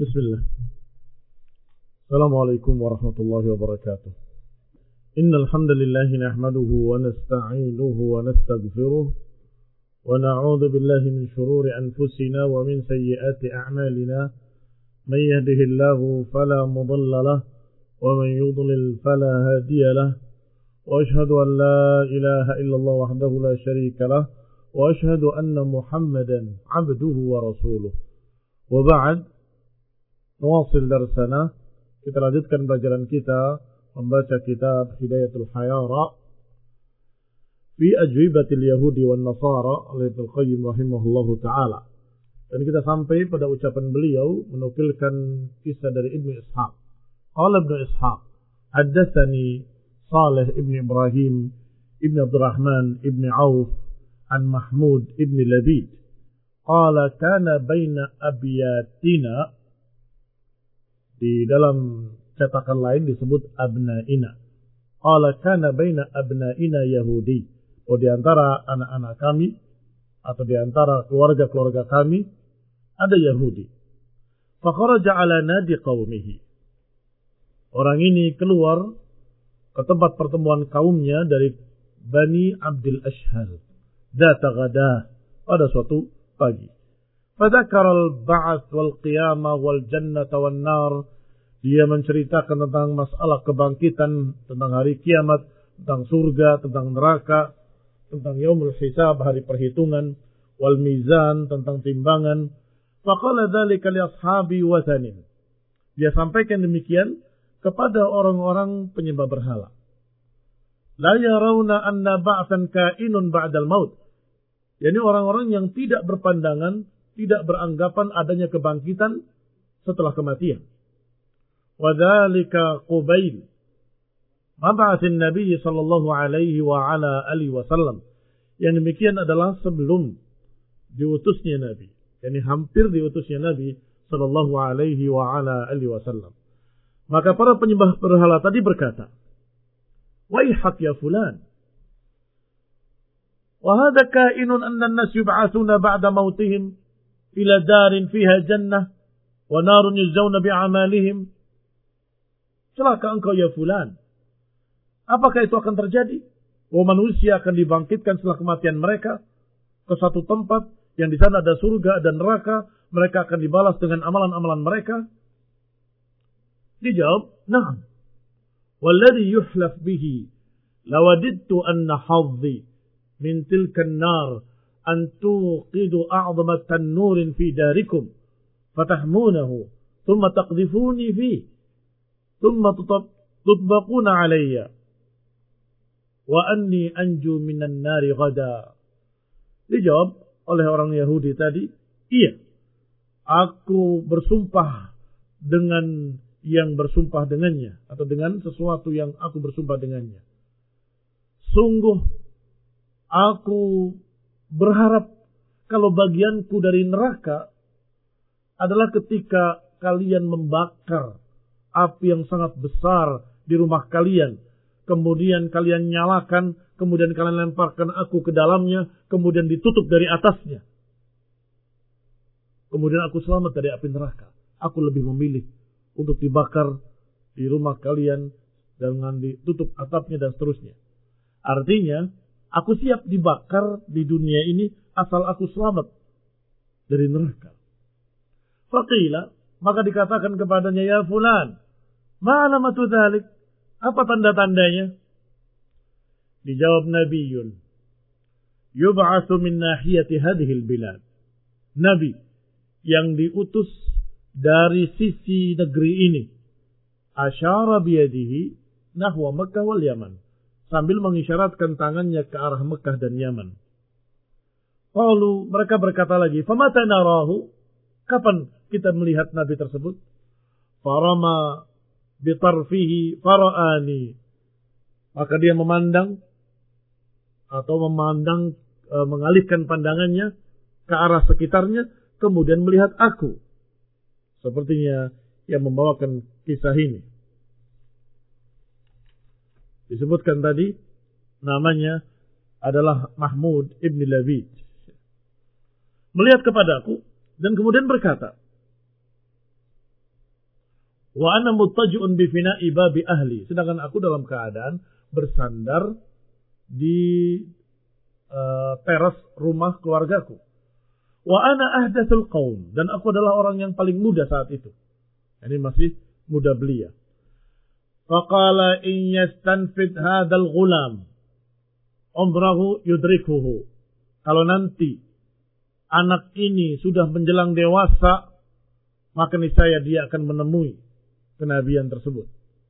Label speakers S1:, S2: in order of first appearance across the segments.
S1: Bismillah. Assalamualaikum warahmatullahi wabarakatuh. Innal hamdalillah nahmaduhu wa nasta'inuhu wa nastaghfiruh wa na'udzu billahi min shururi anfusina wa min sayyiati a'malina. May yahdihillahu fala mudilla lahu wa man yudlil fala hadiya lahu. Wa ashhadu an la ilaha illallah wahdahu la syarika lahu wa ashhadu anna Muhammadan 'abduhu wa rasuluh. Wa ba'd. Nuwasil darsana, kita lanjutkan pelajaran kita membaca kitab Hidayatul Hayara fi ajwibatil Yahudi wan Nasara oleh Ibnu Qayyim rahimahullahu taala. Dan kita sampai pada ucapan beliau menukilkan kisah dari Ibnu Ishaq. Qala Ibnu Ishaq, haddatsani Salih ibn Ibrahim ibn Abdurrahman ibn Auf an Mahmud ibn Labid. Qala kana baina abyatina, di dalam cetakan lain disebut abnaina. Qala kana baina abnaina Yahudi. Di antara anak-anak kami atau di antara keluarga-keluarga kami ada Yahudi. Fa kharaja ala nadi qaumihi. Orang ini keluar ke tempat pertemuan kaumnya dari Bani Abdul Ashhal. Data ghadah, pada suatu pagi. Fadzakara al-ba'ats wal qiyamah wal jannata wan nar. Dia menceritakan tentang masalah kebangkitan, tentang hari kiamat, tentang surga, tentang neraka, tentang yaumul hisab, hari perhitungan, wal mizan, tentang timbangan. Faqala dzalika li ashabi wathanin. Dia sampaikan demikian kepada orang-orang penyembah berhala. La yarawna anna ba'tsan kainun ba'dal maut. Yani orang-orang yang tidak berpandangan, tidak beranggapan adanya kebangkitan setelah kematian. Wadzalika qubail mab'atsin Nabi sallallahu alaihi wa ala alihi wasallam. Yang demikian adalah sebelum diutusnya Nabi, yakni hampir diutusnya Nabi sallallahu alaihi wa ala alihi wasallam. Maka para penyembah berhala tadi berkata, "Waihak ya fulan. Wa hadha kainun anna an-nas yub'atsuna ba'da mautihim ila darin fiha jannah wa narun yujzauna bi'amalihim." Celaka engkau ya fulan. Apakah itu akan terjadi? Manusia akan dibangkitkan setelah kematian mereka ke satu tempat yang di sana ada surga dan neraka. Mereka akan dibalas dengan amalan-amalan mereka. Dijawab, "Na'am. Walladhi yuhlaf bihi lawadidtu anna hadhi min tilka an-nar an tuqidu a'zama tannurin fi darikum fatahmunahu thumma taqdhifuni fihi thumma tutbaquna alayya wa anni anju minan nari ghada." Dijawab oleh orang Yahudi tadi, "Iya, aku bersumpah dengan yang bersumpah dengannya atau dengan sesuatu yang aku bersumpah dengannya. Sungguh aku berharap kalau bagianku dari neraka adalah ketika kalian membakar api yang sangat besar di rumah kalian. Kemudian kalian nyalakan, kemudian kalian lemparkan aku ke dalamnya, kemudian ditutup dari atasnya. Kemudian aku selamat dari api neraka. Aku lebih memilih untuk dibakar di rumah kalian dengan ditutup atapnya dan seterusnya. Artinya, aku siap dibakar di dunia ini asal aku selamat dari neraka." Faqila, maka dikatakan kepadanya, "Ya fulan, ma alamatu dzalik? Apa tanda-tandanya?" Dijawab, "Nabiyyun yub'atsu min nahiyati hadhihi al-bilad." Nabi yang diutus dari sisi negeri ini. Asyara biyadihi nahwa Makkah wal Yaman. Sambil mengisyaratkan tangannya ke arah Mekah dan Yaman. Qalu, mereka berkata lagi, "Famata narahu?" Kapan kita melihat Nabi tersebut? "Farama bitarfihi fara'ani." Maka dia memandang mengalihkan pandangannya ke arah sekitarnya, kemudian melihat aku. Sepertinya yang membawakan kisah ini. Disebutkan tadi namanya adalah Mahmud ibn Labid. Melihat kepadaku dan kemudian berkata, Wa ana muttaji'un bi fina'i babi ahli. Sedangkan aku dalam keadaan bersandar di teras rumah keluargaku. Wa ana ahdatsul qaum, dan aku adalah orang yang paling muda saat itu. Ini masih muda belia. Faqala in yastanfid hadzal ghulam umrahu yudrikuhu. Kalau nanti anak ini sudah menjelang dewasa, maka niscaya dia akan menemui kenabian tersebut.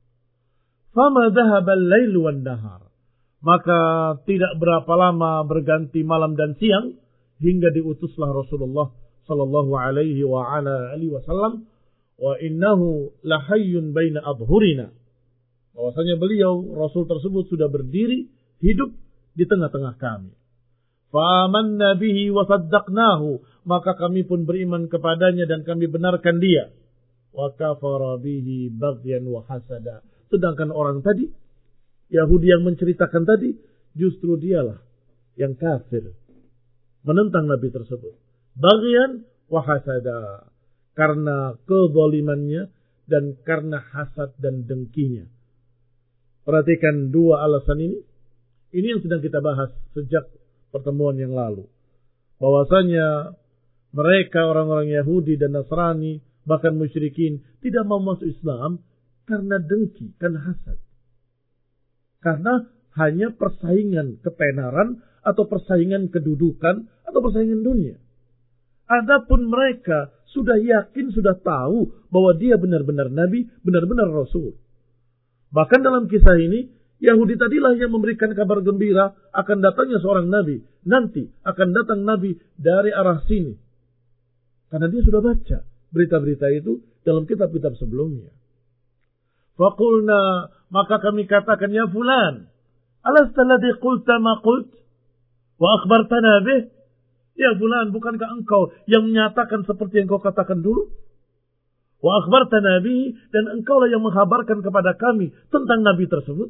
S1: Fama dhahaba al-lail wan nahar. Maka tidak berapa lama berganti malam dan siang hingga diutuslah Rasulullah sallallahu alaihi wa ala alihi wasallam, wa innahu lahayyun baina adhurina. Bahwasanya beliau Rasul tersebut sudah berdiri hidup di tengah-tengah kami. Fa amanna bihi wa saddaqnahu, maka kami pun beriman kepadanya dan kami benarkan dia. Wa kafara bihi baghyan wa hasada. Sedangkan orang tadi, Yahudi yang menceritakan tadi, justru dialah yang kafir, menentang Nabi tersebut. Baghyan wa hasada, karena kezalimannya dan karena hasad dan dengkinya. Perhatikan dua alasan ini. Ini yang sedang kita bahas sejak pertemuan yang lalu. Bahwasanya mereka orang-orang Yahudi dan Nasrani, bahkan musyrikin, tidak mau masuk Islam karena dengki, karena hasad. Karena hanya persaingan ketenaran atau persaingan kedudukan atau persaingan dunia. Adapun mereka sudah yakin, sudah tahu bahwa dia benar-benar Nabi, benar-benar Rasul. Bahkan dalam kisah ini, Yahudi tadilah yang memberikan kabar gembira akan datangnya seorang Nabi. Nanti akan datang Nabi dari arah sini. Karena dia sudah baca berita-berita itu dalam kitab-kitab sebelumnya. Faqulna, maka kami katakan, ya fulan, alasta ladzi qulta ma qult wa akhbartana bih? Ya fulan, bukankah engkau yang menyatakan seperti yang kau katakan dulu? Wa akhbartana bih, dan engkaulah yang menghabarkan kepada kami tentang Nabi tersebut.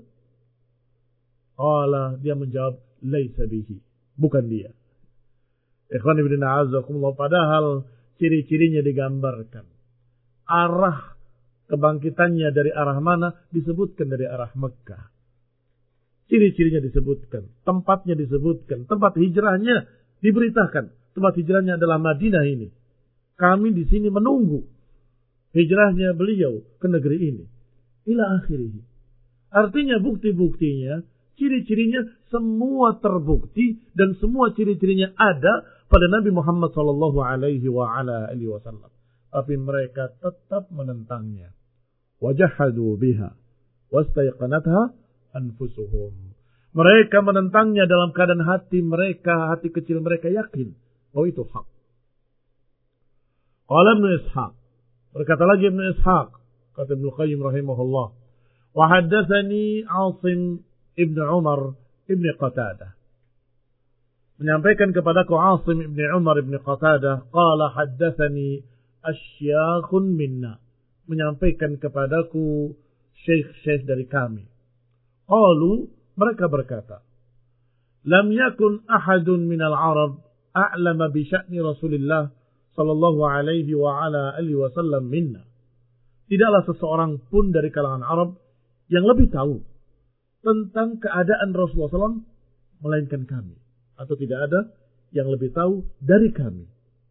S1: Qala, dia menjawab, laisa bihi, bukan dia. Ikhwan ibn a'azakumullah, padahal ciri-cirinya digambarkan. Arah kebangkitannya dari arah mana disebutkan, dari arah Mekah. Ciri-cirinya disebutkan, tempatnya disebutkan, tempat hijrahnya diberitakan. Tempat hijrahnya adalah Madinah ini. Kami di sini menunggu hijrahnya beliau ke negeri ini. Ila akhirih. Artinya bukti-buktinya, ciri-cirinya semua terbukti dan semua ciri-cirinya ada pada Nabi Muhammad sallallahu alaihi wa ala alihi wasallam. Tapi mereka tetap menentangnya. Wajahadu biha wastaiqanatha anfusuhum. Mereka menentangnya dalam keadaan hati mereka, hati kecil mereka yakin bahwa itu hak. Qala Ibnu Ishaq, berkata lagi Ibnu Ishaq, kata Ibnu Qayyim rahimahullah, wa haddatsani Asim Ibn Umar Ibn Qatadah, menyampaikan kepadaku Asim Ibn Umar Ibn Qatadah, qala haddatsani asyakhun minna, menyampaikan kepadaku syekh-syekh dari kami. Qalu, mereka berkata, lam yakun ahadun minal Arab a'lama bi sya'ni Rasulillah sallallahu alaihi wa ala alihi wasallam minna. Tidaklah seseorang pun dari kalangan Arab yang lebih tahu tentang keadaan Rasulullah SAW melainkan kami. Atau tidak ada yang lebih tahu dari kami.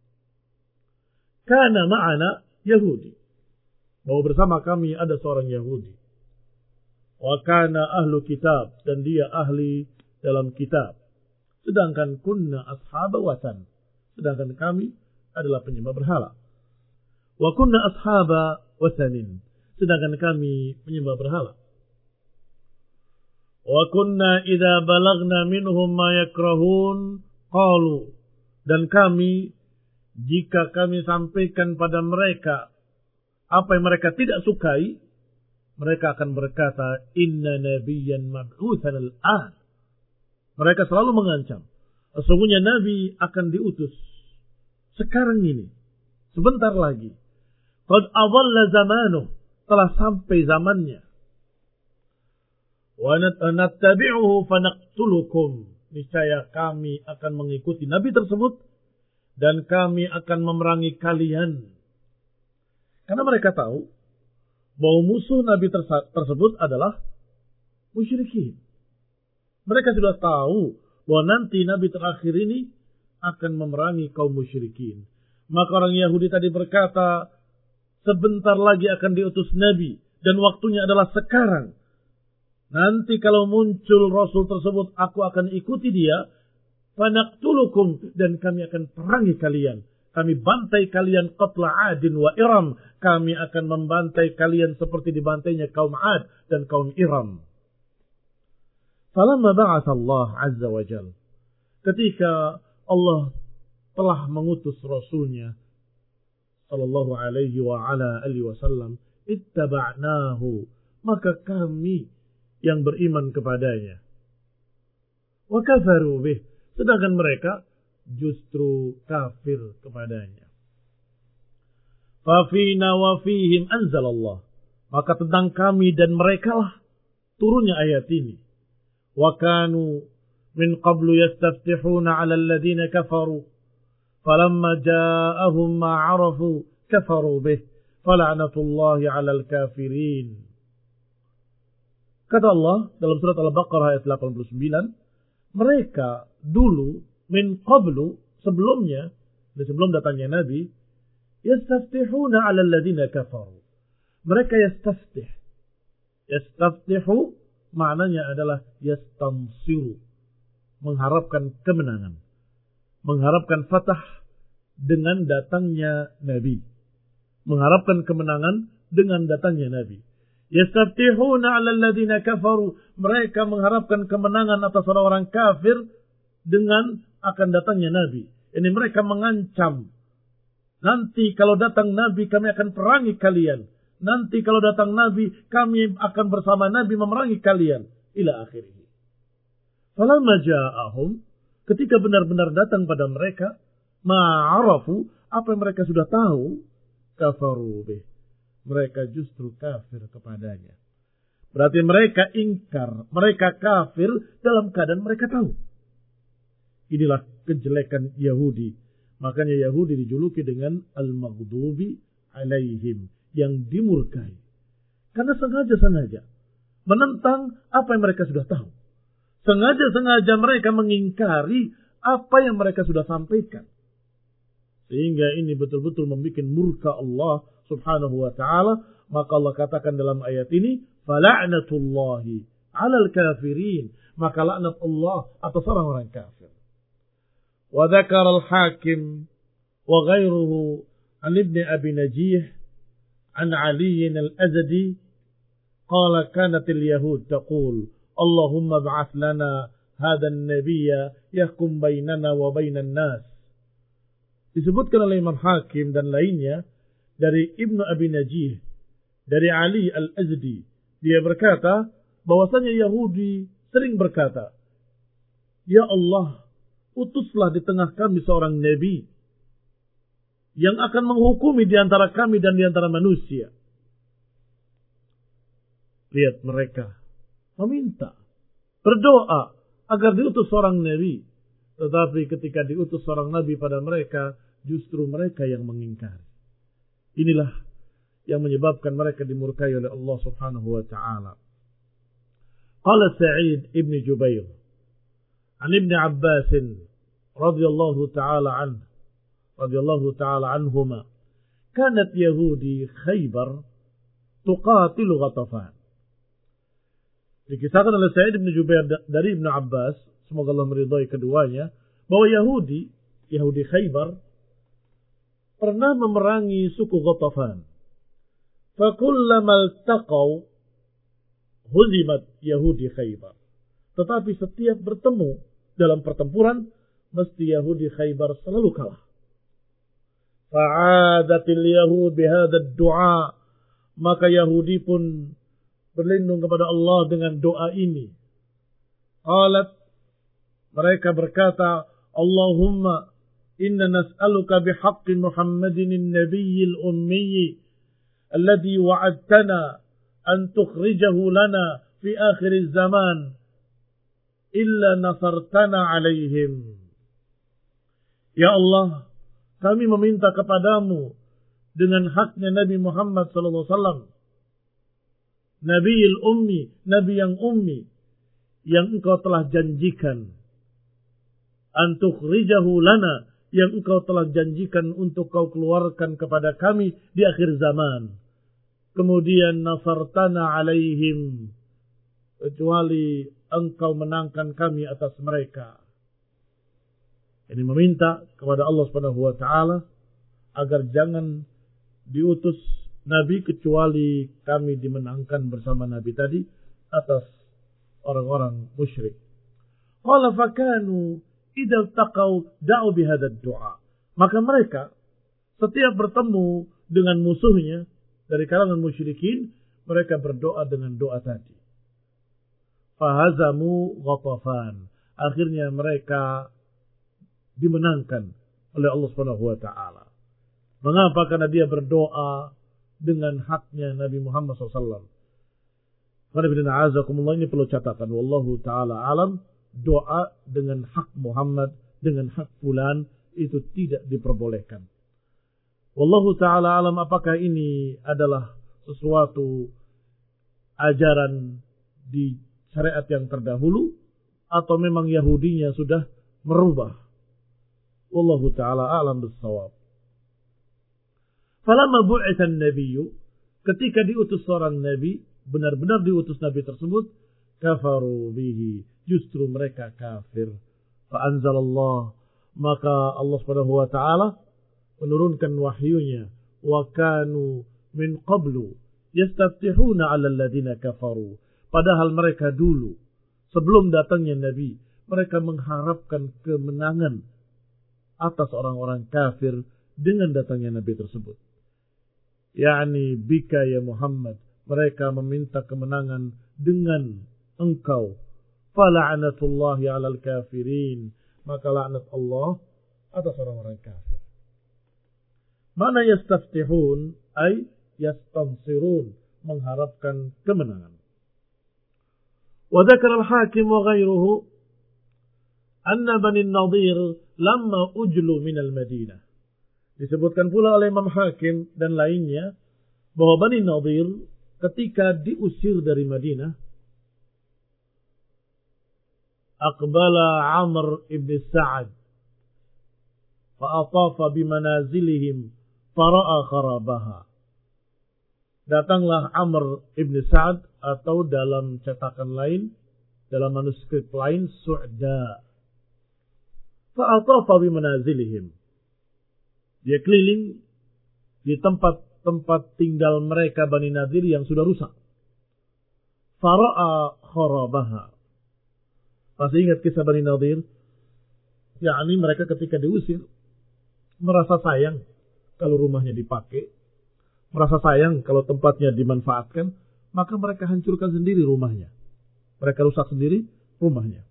S1: Kana ma'ana Yahudi, bahwa bersama kami ada seorang Yahudi. Wa kana ahlu kitab, dan dia ahli dalam kitab. Sedangkan kunna ashaba watan, sedangkan kami adalah penyembah berhala. Wa kunna ashaba watanin, sedangkan kami penyembah berhala. Wa kunna idza balagna minhum ma yakrahun qalu, dan kami, jika kami sampaikan pada mereka apa yang mereka tidak sukai, mereka akan berkata, inna nabiyyan mab'utsan al-an. Mereka selalu mengancam, sesungguhnya Nabi akan diutus sekarang ini, sebentar lagi. Qad adalla zamanuh, telah sampai zamannya. Wa nattabi'uhu fanaqtulukum, niscaya kami akan mengikuti Nabi tersebut dan kami akan memerangi kalian. Karena mereka tahu bahwa musuh Nabi tersebut adalah musyrikin. Mereka sudah tahu bahwa nanti Nabi terakhir ini akan memerangi kaum musyrikin. Maka orang Yahudi tadi berkata, sebentar lagi akan diutus Nabi dan waktunya adalah sekarang. Nanti kalau muncul Rasul tersebut, aku akan ikuti dia. Fanaqtulukum, dan kami akan perangi kalian. Kami bantai kalian qatla Adin wa Iram. Kami akan membantai kalian seperti dibantainya kaum Ad dan kaum Iram. Falamma ba'atha Allah azza wa jalla, ketika Allah telah mengutus Rasulnya sallallahu alaihi wa ala alihi wasallam, ittaba'nahu, maka kami yang beriman kepadanya. Wa kafaru bih, sedangkan mereka justru kafir kepadanya. Fa fina wa fihim anzalallah, maka tentang kami dan mereka lah turunnya ayat ini. Wa kanu min qablu yastaftihuna 'ala alladhina kafaru falamma ja'ahum ma 'arafu kafaru bih fala'natullahi 'alal kafirin. Kata Allah dalam surat Al-Baqarah ayat 89, mereka dulu min qablu, sebelumnya, sebelum datangnya Nabi, yastaftihuna 'ala alladhina kafaru. Mereka yastaftih. Yastaftihu maknanya adalah yastansiru, mengharapkan kemenangan, mengharapkan fatah dengan datangnya Nabi, mengharapkan kemenangan dengan datangnya Nabi. Yastaftihuna 'ala alladhina kafaru, mereka mengharapkan kemenangan atas orang-orang kafir dengan akan datangnya Nabi. Ini mereka mengancam, nanti kalau datang Nabi kami akan perangi kalian. Nanti kalau datang Nabi, kami akan bersama Nabi memerangi kalian. Ila akhirih. Falamma ja'ahum, ketika benar-benar datang pada mereka, ma'arafu, apa yang mereka sudah tahu, kafaru bih, mereka justru kafir kepadanya. Berarti mereka ingkar, mereka kafir dalam keadaan mereka tahu. Inilah kejelekan Yahudi. Makanya Yahudi dijuluki dengan al-maghdubi alaihim, yang dimurkai. Karena sengaja-sengaja menentang apa yang mereka sudah tahu. Sengaja-sengaja mereka mengingkari apa yang mereka sudah sampaikan. Sehingga ini betul-betul membuat murka Allah subhanahu wa ta'ala. Maka Allah katakan dalam ayat ini, fala'natullahi 'alal kafirin. Maka laknat Allah atas orang-orang kafir. Wa dzakara al-Hakim wa ghairuhu an Ibn Abi Najih عن علي الأزدي قال كانت اليهود تقول اللهم ابعث لنا هذا النبي يحكم بيننا وبين الناس. Disebutkan oleh Imam Hakim dan lainnya dari Ibnu Abi Najih, dari Ali Al-Azdi, dia berkata bahwasanya Yahudi sering berkata, ya Allah, utuslah di tengah kami seorang nabi yang akan menghukumi di antara kami dan di antara manusia. Lihat mereka meminta, berdoa agar diutus seorang nabi. Tetapi ketika diutus seorang nabi pada mereka, justru mereka yang mengingkari. Inilah yang menyebabkan mereka dimurkai oleh Allah subhanahu wa ta'ala. Qala Sa'id ibn Jubair an Ibn Abbas radhiyallahu ta'ala anhuma, kanat Yahudi Khaybar tuqatilu Ghatafan. Dikisahkan oleh Sa'id bin Jubair dari Ibn Abbas, semoga Allah meridhai keduanya, bahwa Yahudi Khaybar pernah memerangi suku Ghatafan. Fakullama altaqaw huzimat Yahudi Khaybar. Tetapi setiap bertemu dalam pertempuran, mesti Yahudi Khaybar selalu kalah. Fa'adatil Yahud bihadad du'a, maka Yahudi pun berlindung kepada Allah dengan doa ini. Qalat, mereka berkata, Allahumma inna nas'aluka bihaqqi Muhammadin an-nabiyyil ummi alladhi wa'adtana an tukhrijahu lana fi akhir zaman illa nasartana alaihim. Ya Allah, kami meminta kepadamu dengan haknya Nabi Muhammad SAW Nabiyil ummi, nabi yang ummi, yang engkau telah janjikan, antukhrijahu lana, yang engkau telah janjikan untuk kau keluarkan kepada kami di akhir zaman. Kemudian nasartana alaihim, kecuali engkau menangkan kami atas mereka. Ini meminta kepada Allah Subhanahu wa taala agar jangan diutus nabi kecuali kami dimenangkan bersama nabi tadi atas orang-orang musyrik. Qala fakanu idza taqaw da'u bihadha ad-du'a. Maka mereka setiap bertemu dengan musuhnya dari kalangan musyrikin, mereka berdoa dengan doa tadi. Fahazamu Ghatafan. Akhirnya mereka dimenangkan oleh Allah Subhanahu wa taala. Mengapa? Karena dia berdoa dengan haknya Nabi Muhammad SAW. Ini perlu catatan. Wallahu ta'ala alam. Doa dengan hak Muhammad, dengan hak fulan, itu tidak diperbolehkan. Wallahu ta'ala alam, apakah ini adalah sesuatu ajaran di syariat yang terdahulu, atau memang Yahudinya sudah merubah? Wallahu ta'ala alam bis-shawab. Falamma bu'ithan nabiyyu, ketika diutus seorang nabi, benar-benar diutus nabi tersebut, kafaru bihi, justru mereka kafir. Fa anzalallah, maka Allah Subhanahu wa taala menurunkan wahyunya, wa kanu min qablu yastaftihuna 'ala alladziina kafaru. Padahal mereka dulu sebelum datangnya nabi, mereka mengharapkan kemenangan atas orang-orang kafir dengan datangnya nabi tersebut. Yani bika ya Muhammad, mereka meminta kemenangan dengan engkau. Fala'natullahi 'alal kafirin, maka laknat Allah atas orang-orang kafir. Mana yastaftihun ay yastansirun, mengharapkan kemenangan. Wa dzakara al-Hakim wa ghairuhu anna Bani Nadir lamma ujlu min al-Madinah. Disebutkan pula oleh Imam Hakim dan lainnya bahwa Bani Nadir ketika diusir dari Madinah, aqbala Amr ibn Sa'ad fa'atafa bimanazilihim fara'a kharabaha. Datanglah Amr ibn Sa'ad, atau dalam cetakan lain, dalam manuskrip lain, Su'da. Fa'atafa bimanazilihim. Dia keliling di tempat-tempat tinggal mereka Bani Nadir yang sudah rusak. Fara'a kharabaha. Masih ingat kisah Bani Nadir? yakni mereka ketika diusir merasa sayang kalau rumahnya dipakai, merasa sayang kalau tempatnya dimanfaatkan, maka mereka hancurkan sendiri rumahnya. Mereka rusak sendiri rumahnya.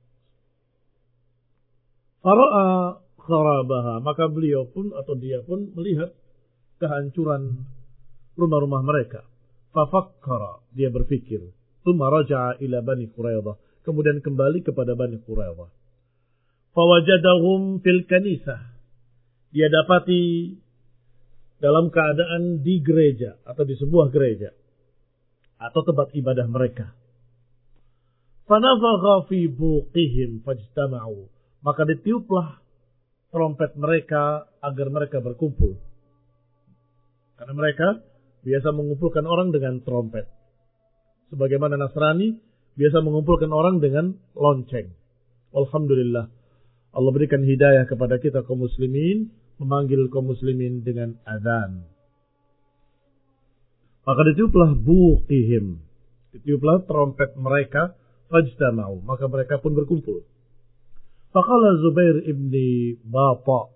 S1: Fara'a kharabaha, maka beliau pun atau dia pun melihat kehancuran rumah-rumah mereka. Fafakkara, dia berpikir. Tsumma raja'a ila Bani Quraidah, kemudian kembali kepada Bani Quraidah. Fawajadahum fil kanisah, dia dapati dalam keadaan di gereja atau di sebuah gereja atau tempat ibadah mereka. Fanafagha fi buqihim fajtama'u, maka ditiuplah trompet mereka agar mereka berkumpul. Karena mereka biasa mengumpulkan orang dengan trompet. Sebagaimana Nasrani biasa mengumpulkan orang dengan lonceng. Alhamdulillah, Allah berikan hidayah kepada kita kaum muslimin, memanggil kaum muslimin dengan azan. Maka ditiuplah buqihim, ditiuplah trompet mereka, fajtama'u, maka mereka pun berkumpul. Faqala Zubair ibni Bata,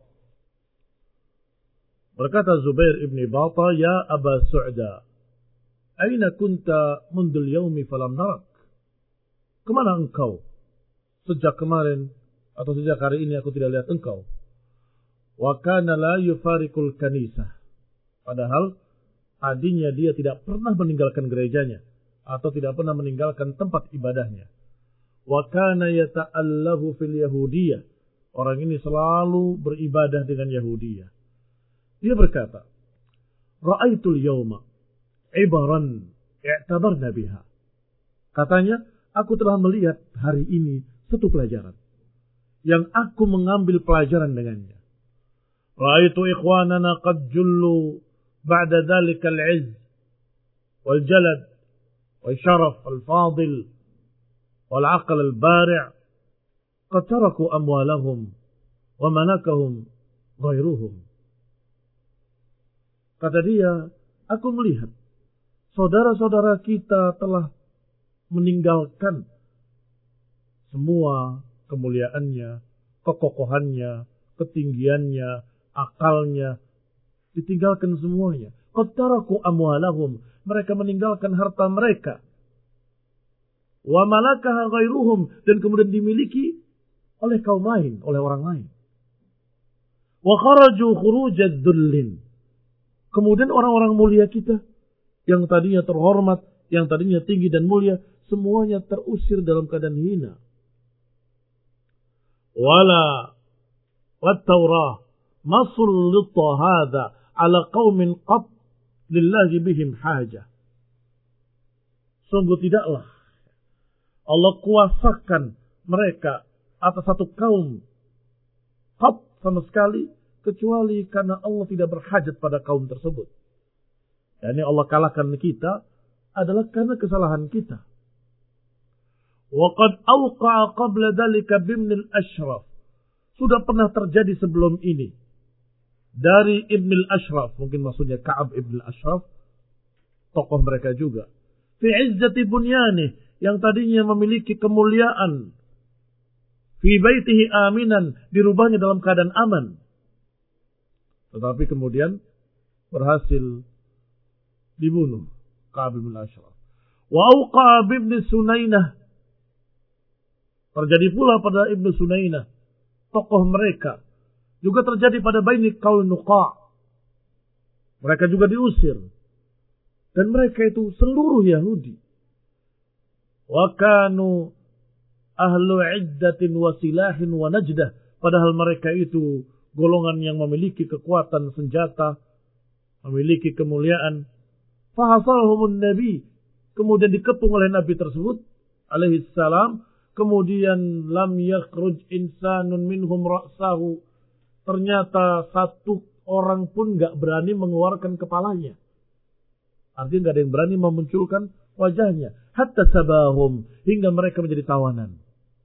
S1: berkata Zubair ibni Bata, ya Aba Su'da, aina kunta mundul yaumi falam narak? Kemana engkau? Sejak kemarin atau sejak hari ini aku tidak lihat engkau. Wa kana la yufarikul kanisah. Padahal tadinya dia tidak pernah meninggalkan gerejanya atau tidak pernah meninggalkan tempat ibadahnya. Wa kana yata'allahu fil yahudiyah. Orang ini selalu beribadah dengan Yahudiyah. Dia berkata, ra'aitul yawma ibaran i'tabarna biha. Katanya, aku telah melihat hari ini satu pelajaran yang aku mengambil pelajaran dengannya. Ra'aitu ikhwanana qad jullu ba'da dhalika al-'izz wal jalad wal syaraf al fadil wal 'aql al bari' qad taraku amwalahum wa malakahum ghairuhum. Kata dia, aku melihat saudara-saudara kita telah meninggalkan semua kemuliaannya, kekokohannya, ketinggiannya, akalnya, ditinggalkan semuanya. Qad taraku amwalahum, mereka meninggalkan harta mereka. Wa malakaha ghairuhum, dan kemudian dimiliki oleh kaum lain, oleh orang lain. Wa kharaju khurujad dhullin, kemudian orang-orang mulia kita yang tadinya terhormat, yang tadinya tinggi dan mulia, semuanya terusir dalam keadaan hina. Wala wat-Taurah masullitta hadha ala qaumin qad lillahi bihim hajah. Sungguh tidaklah Allah kuasakan mereka atas satu kaum qad sama sekali, kecuali karena Allah tidak berhajat pada kaum tersebut. Yani Allah kalahkan kita adalah karena kesalahan kita. Wa qad awqa'a qabla dhalika bibn al-Ashraf. Sudah pernah terjadi sebelum ini dari Ibn al-Ashraf, mungkin maksudnya Ka'ab Ibn al-Ashraf, tokoh mereka juga. Fi izzati bunyanih, yang tadinya memiliki kemuliaan. Fi baitihi aminan, di rumahnya dalam keadaan aman. Tetapi kemudian berhasil dibunuh Ka'ab bin Ashraf. Wa auqa ibn Sunainah. Terjadi pula pada Ibnu Sunainah, tokoh mereka. Juga terjadi pada Bani Qainuqa. Mereka juga diusir. Dan mereka itu seluruh Yahudi. Wa kanu ahlu iddatin wa silahin wa najdah. Padahal mereka itu golongan yang memiliki kekuatan senjata, memiliki kemuliaan. Fahasahumun Nabi, kemudian dikepung oleh Nabi tersebut alaihi salam. Kemudian lam yakhruj insanun minhum ra'sahu, ternyata satu orang pun enggak berani mengeluarkan kepalanya. Artinya enggak ada yang berani memunculkan wajahnya. Hatta sabahum, hingga mereka menjadi tawanan.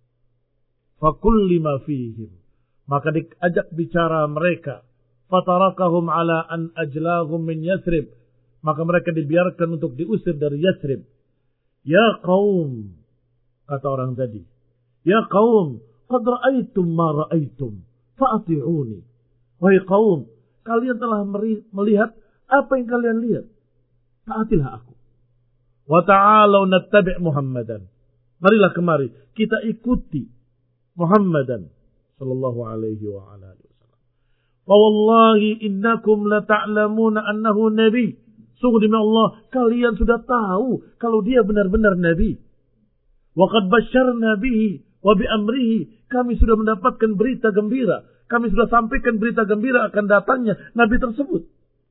S1: Fakullima fihim, maka diajak bicara mereka. Fatarakahum ala an ajlahum min Yathrib, maka mereka dibiarkan untuk diusir dari Yathrib. Ya qaum, kata orang tadi, ya qaum, qad ra'aitum ma ra'aitum, fa'ati'uni. Wahai qaum, kalian telah melihat apa yang kalian lihat, taatilah aku. Wa ta'alau nattabi' Muhammadan, marilah kemari kita ikuti Muhammadan sallallahu alaihi wa ala alihi wasallam. Fa wallahi innakum la ta'lamuna annahu nabi. Sungguh demi Allah, kalian sudah tahu kalau dia benar-benar nabi. Wa qad basyarna bihi wa bi amrihi, kami sudah mendapatkan berita gembira. Kami sudah sampaikan berita gembira akan datangnya nabi tersebut.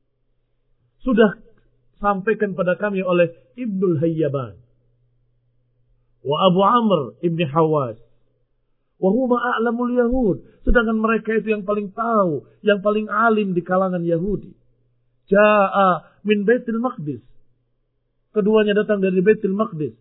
S1: Sudah sampaikan pada kami oleh Ibnul Hayyaban wa Abu Amr ibn Hawas. Wa huma a'lamul Yahud, sedangkan mereka itu yang paling tahu, yang paling alim di kalangan Yahudi. Ja'a min Baitul Maqdis, keduanya datang dari Baitul Maqdis.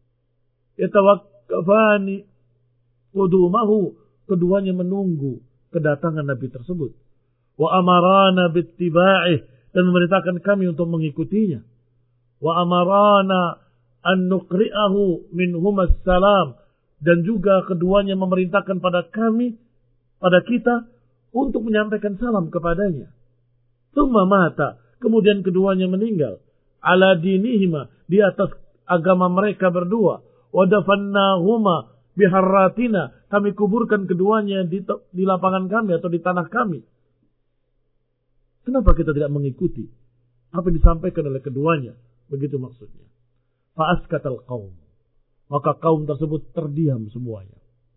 S1: Yatawaqqafani qudumahu, keduanya menunggu kedatangan Nabi tersebut. Wa amarana bittiba'ih, dan memerintahkan kami untuk mengikutinya. Wa amarana an nuqri'ahu minhumas salam, dan juga keduanya memerintahkan pada kami, pada kita, untuk menyampaikan salam kepadanya. Tsumma mata, kemudian keduanya meninggal. Ala dinihima, di atas agama mereka berdua. Wadafannahuma biharratina, kami kuburkan keduanya di lapangan kami atau di tanah kami. Kenapa kita tidak mengikuti apa yang disampaikan oleh keduanya? Begitu maksudnya. Fa'askatal qaum, maka kaum tersebut terdiam semuanya.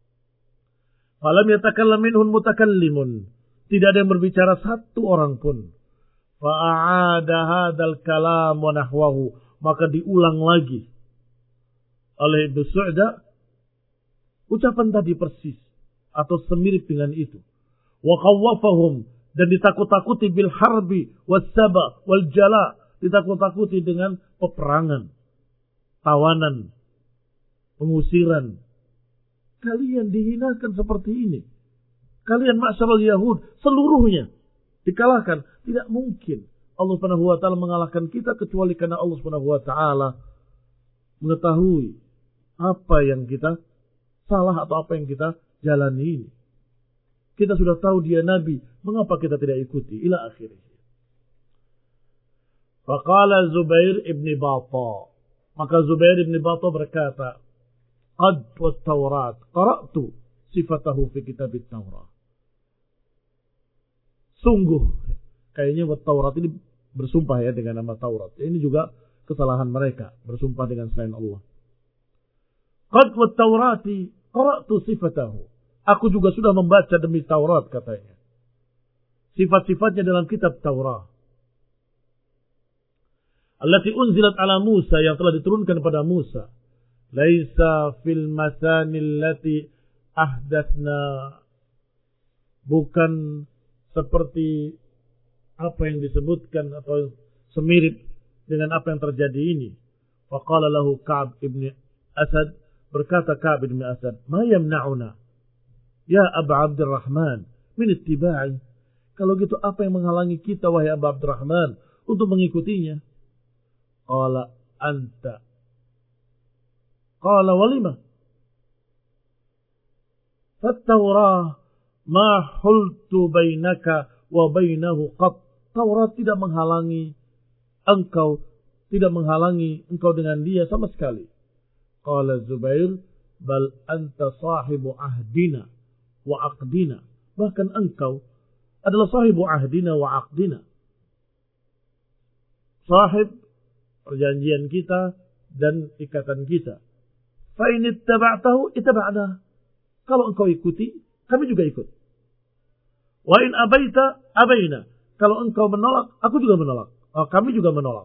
S1: Falam yatakallam minhum mutakallimun, tidak ada yang berbicara satu orang pun. Fa'aada hadzal kalam wa nahwahu, Maka diulang lagi oleh Ibnu Su'da ucapan tadi persis atau semirip dengan itu. Wa khawwafahum, dan ditakut-takuti bil harbi was saba wal jala, ditakut-takuti dengan peperangan, tawanan, pengusiran. Kalian dihinakan seperti ini. Kalian ma'syaral Yahud seluruhnya dikalahkan. Tidak mungkin Allah Subhanahu wa taala mengalahkan kita kecuali karena Allah Subhanahu wa taala mengetahui apa yang kita salah atau apa yang kita jalani ini. Kita sudah tahu dia nabi, mengapa kita tidak ikuti? Ila akhirnya. Faqala Zubair ibn Battah. Maka Zubair ibn Battah berkata, "Qad wa Taurat qara'tu sifatahu fi kitab at-Taurat." Sungguh, kayaknya buat Taurat ini bersumpah ya dengan nama Taurat. Ini juga kesalahan mereka, bersumpah dengan selain Allah. Qad wa Taurati qara'tu sifatahu. Aku juga sudah membaca demi Taurat, katanya. Sifat-sifatnya dalam kitab Taurat. Allati unzilat ala Musa, yang telah diturunkan pada Musa. Laisa fil masanil lati ahdatsna, bukan seperti apa yang disebutkan atau semirip dengan apa yang terjadi ini. Faqala lahu Ka'ab ibn Asad, berkata Ka'ab ibn Asad, "Ma yamna'una ya Aba Abdurrahman min ittiba'i?" Kalau gitu apa yang menghalangi kita wahai Aba Abdurrahman untuk mengikutinya? Qala anta. Qala walima? Fat-Taurah ma hultu bainaka wa bainahu qat. Taurat tidak menghalangi engkau dengan dia sama sekali. Qala Zubair, bal anta sahibu ahdina wa aqdina. Bahkan engkau adalah sahibu ahdina wa aqdina. Sahib perjanjian kita dan ikatan kita. Fa in ittaba'tahu ittaba'na. Kalau engkau ikuti, kami juga ikut. Wa in abaita abaina. Kalau engkau menolak, aku juga menolak. Kami juga menolak.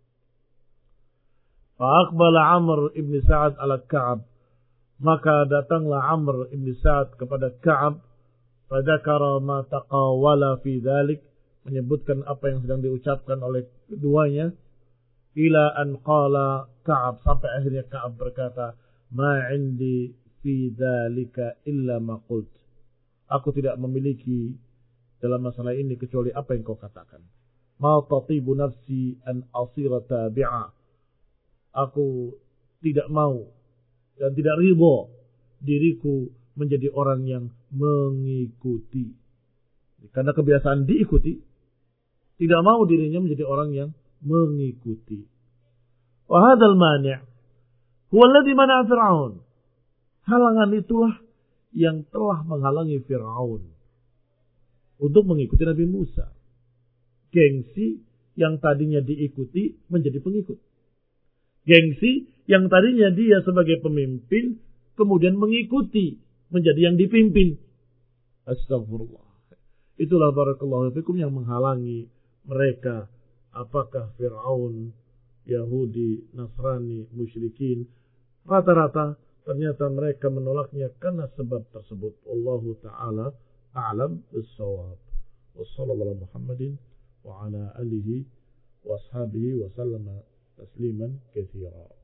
S1: Fa aqbala Amr ibn Sa'ad ala Ka'ab. Maka datanglah Amr ibn Sa'ad kepada Ka'ab. Fa dzakara ma taqawala fi dzalik, menyebutkan apa yang sedang diucapkan oleh keduanya. Ila an qala Ka'ab, sampai akhirnya Ka'ab berkata, "Ma 'indi fi dzalika illa ma qult." Aku tidak memiliki dalam masalah ini kecuali apa yang kau katakan. Ma tatibu nafsi an asira tabi'a. Aku tidak mau dan tidak ridha diriku menjadi orang yang mengikuti. Karena kebiasaan diikuti, tidak mau dirinya menjadi orang yang mengikuti. Wa hadzal mani' huwa alladhi mana'a Fir'aun. Halangan itulah yang telah menghalangi Fir'aun untuk mengikuti Nabi Musa. Gengsi yang tadinya diikuti menjadi pengikut. Gengsi yang tadinya dia sebagai pemimpin kemudian mengikuti menjadi yang dipimpin. Astagfirullah. Itulah barakallahu fikum yang menghalangi mereka. Apakah Fir'aun, Yahudi, Nasrani, musyrikin, rata-rata ternyata mereka menolaknya karena sebab tersebut. Allahu ta'ala a'lam bis-shawab. Wassallallahu Muhammadin wa ala alihi wa ashabihi wa sallama tasliman katsira.